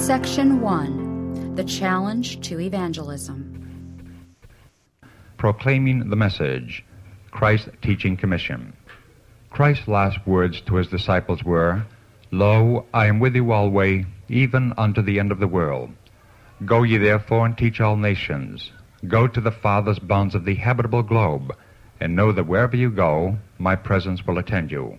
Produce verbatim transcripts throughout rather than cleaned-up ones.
Section one. The Challenge to Evangelism. Proclaiming the Message. Christ's Teaching Commission. Christ's last words to his disciples were, "Lo, I am with you always, even unto the end of the world. Go ye therefore and teach all nations. Go to the farthest bounds of the habitable globe, and know that wherever you go, my presence will attend you."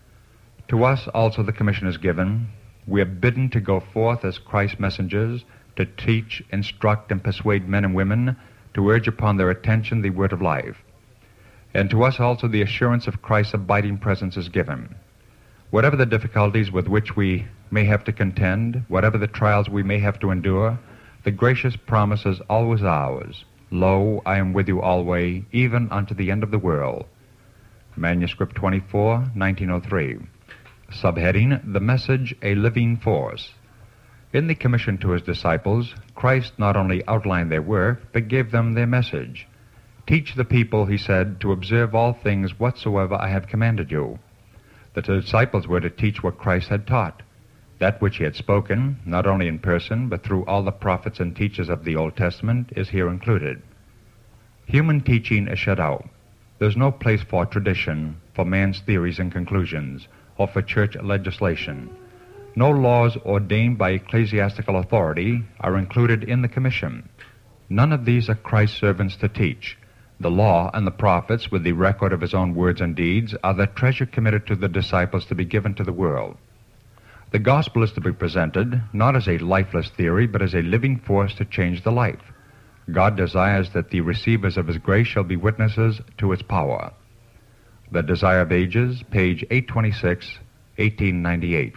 To us also the commission is given. We are bidden to go forth as Christ's messengers, to teach, instruct, and persuade men and women, to urge upon their attention the word of life. And to us also the assurance of Christ's abiding presence is given. Whatever the difficulties with which we may have to contend, whatever the trials we may have to endure, the gracious promise is always ours. Lo, I am with you always, even unto the end of the world. Manuscript twenty-four, nineteen oh three. Subheading, The Message, a Living Force. In the commission to his disciples, Christ not only outlined their work, but gave them their message. Teach the people, he said, to observe all things whatsoever I have commanded you. The disciples were to teach what Christ had taught. That which he had spoken, not only in person, but through all the prophets and teachers of the Old Testament, is here included. Human teaching is shut out. There's no place for tradition, for man's theories and conclusions, or for church legislation. No laws ordained by ecclesiastical authority are included in the commission. None of these are Christ's servants to teach. The law and the prophets, with the record of his own words and deeds, are the treasure committed to the disciples to be given to the world. The gospel is to be presented not as a lifeless theory, but as a living force to change the life. God desires that the receivers of his grace shall be witnesses to its power. The Desire of Ages, page eight twenty-six, eighteen ninety-eight.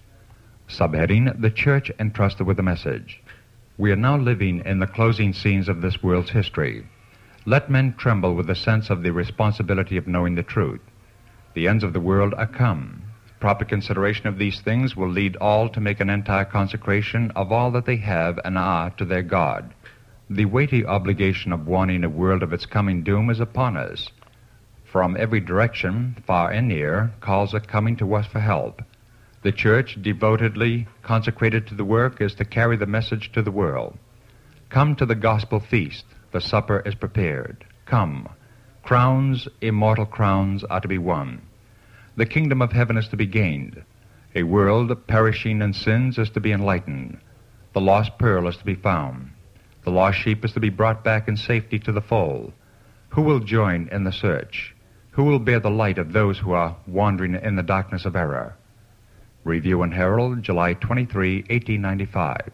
Subheading, The Church Entrusted with the Message. We are now living in the closing scenes of this world's history. Let men tremble with the sense of the responsibility of knowing the truth. The ends of the world are come. Proper consideration of these things will lead all to make an entire consecration of all that they have and are to their God. The weighty obligation of warning a world of its coming doom is upon us. From every direction, far and near, calls are coming to us for help. The church, devotedly consecrated to the work, is to carry the message to the world. Come to the gospel feast. The supper is prepared. Come. Crowns, immortal crowns, are to be won. The kingdom of heaven is to be gained. A world perishing in sins is to be enlightened. The lost pearl is to be found. The lost sheep is to be brought back in safety to the fold. Who will join in the search? Who will bear the light of those who are wandering in the darkness of error? Review and Herald, July twenty-third, eighteen ninety-five.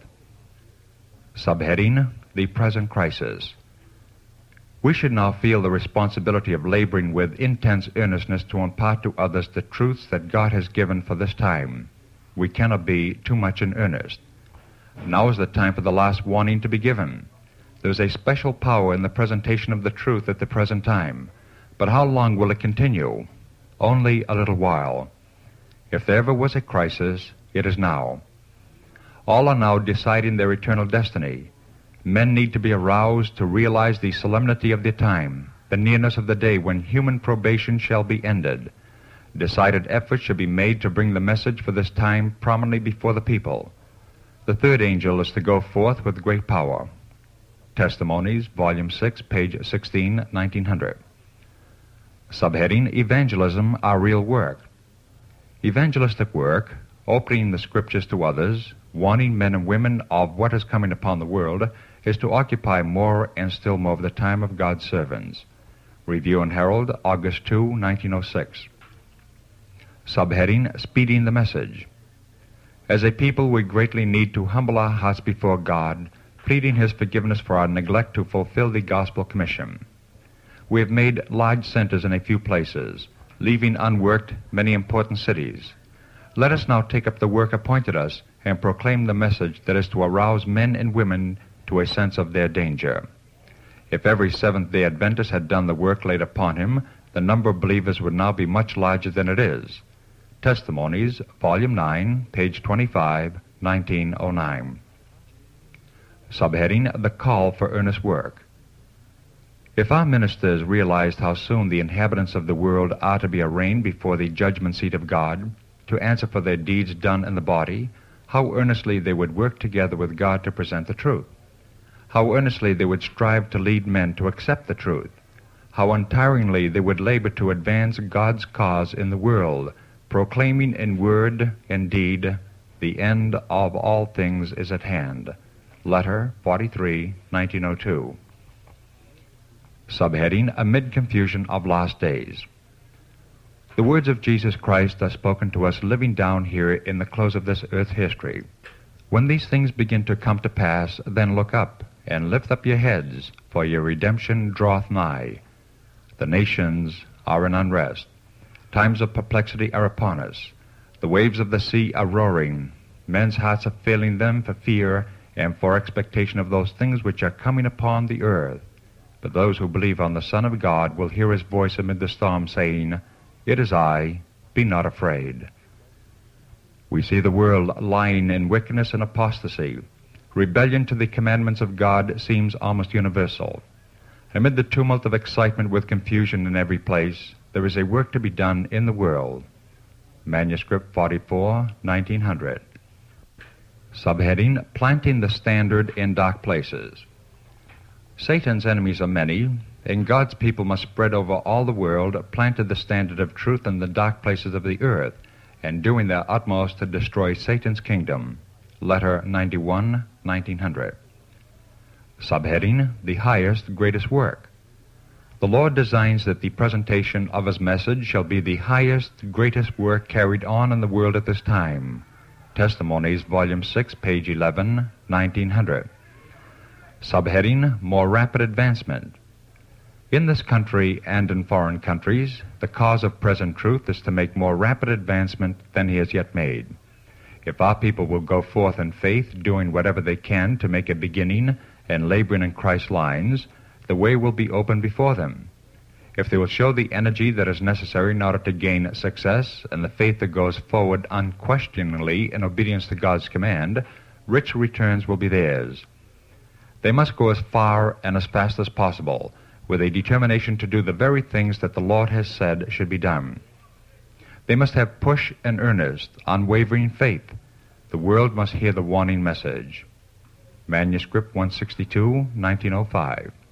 Subheading, The Present Crisis. We should now feel the responsibility of laboring with intense earnestness to impart to others the truths that God has given for this time. We cannot be too much in earnest. Now is the time for the last warning to be given. There is a special power in the presentation of the truth at the present time. But how long will it continue? Only a little while. If there ever was a crisis, it is now. All are now deciding their eternal destiny. Men need to be aroused to realize the solemnity of the time, the nearness of the day when human probation shall be ended. Decided efforts should be made to bring the message for this time prominently before the people. The third angel is to go forth with great power. Testimonies, Volume six, page sixteen, nineteen hundred. Subheading, Evangelism, Our Real Work. Evangelistic work, opening the Scriptures to others, warning men and women of what is coming upon the world, is to occupy more and still more of the time of God's servants. Review and Herald, August second, nineteen oh six. Subheading, Speeding the Message. As a people, we greatly need to humble our hearts before God, pleading his forgiveness for our neglect to fulfill the gospel commission. We have made large centers in a few places, leaving unworked many important cities. Let us now take up the work appointed us and proclaim the message that is to arouse men and women to a sense of their danger. If every Seventh-day Adventist had done the work laid upon him, the number of believers would now be much larger than it is. Testimonies, Volume nine, page twenty-five, nineteen oh nine. Subheading, The Call for Earnest Work. If our ministers realized how soon the inhabitants of the world are to be arraigned before the judgment seat of God, to answer for their deeds done in the body, how earnestly they would work together with God to present the truth, how earnestly they would strive to lead men to accept the truth, how untiringly they would labor to advance God's cause in the world, proclaiming in word and deed, the end of all things is at hand. Letter forty-three, nineteen oh two. Subheading, Amid Confusion of Last Days. The words of Jesus Christ are spoken to us living down here in the close of this earth history. When these things begin to come to pass, then look up, and lift up your heads, for your redemption draweth nigh. The nations are in unrest. Times of perplexity are upon us. The waves of the sea are roaring. Men's hearts are failing them for fear and for expectation of those things which are coming upon the earth. But those who believe on the Son of God will hear his voice amid the storm, saying, It is I, be not afraid. We see the world lying in wickedness and apostasy. Rebellion to the commandments of God seems almost universal. Amid the tumult of excitement with confusion in every place, there is a work to be done in the world. Manuscript forty-four, nineteen hundred. Subheading, Planting the Standard in Dark Places. Satan's enemies are many, and God's people must spread over all the world, planted the standard of truth in the dark places of the earth, and doing their utmost to destroy Satan's kingdom. Letter ninety-one, nineteen hundred. Subheading, The Highest, Greatest Work. The Lord designs that the presentation of his message shall be the highest, greatest work carried on in the world at this time. Testimonies, Volume six, page eleven, nineteen hundred. Subheading, More Rapid Advancement. In this country and in foreign countries, the cause of present truth is to make more rapid advancement than he has yet made. If our people will go forth in faith, doing whatever they can to make a beginning and laboring in Christ's lines, the way will be open before them. If they will show the energy that is necessary in order to gain success and the faith that goes forward unquestioningly in obedience to God's command, rich returns will be theirs. They must go as far and as fast as possible, with a determination to do the very things that the Lord has said should be done. They must have push and earnest, unwavering faith. The world must hear the warning message. Manuscript one sixty-two, nineteen oh five.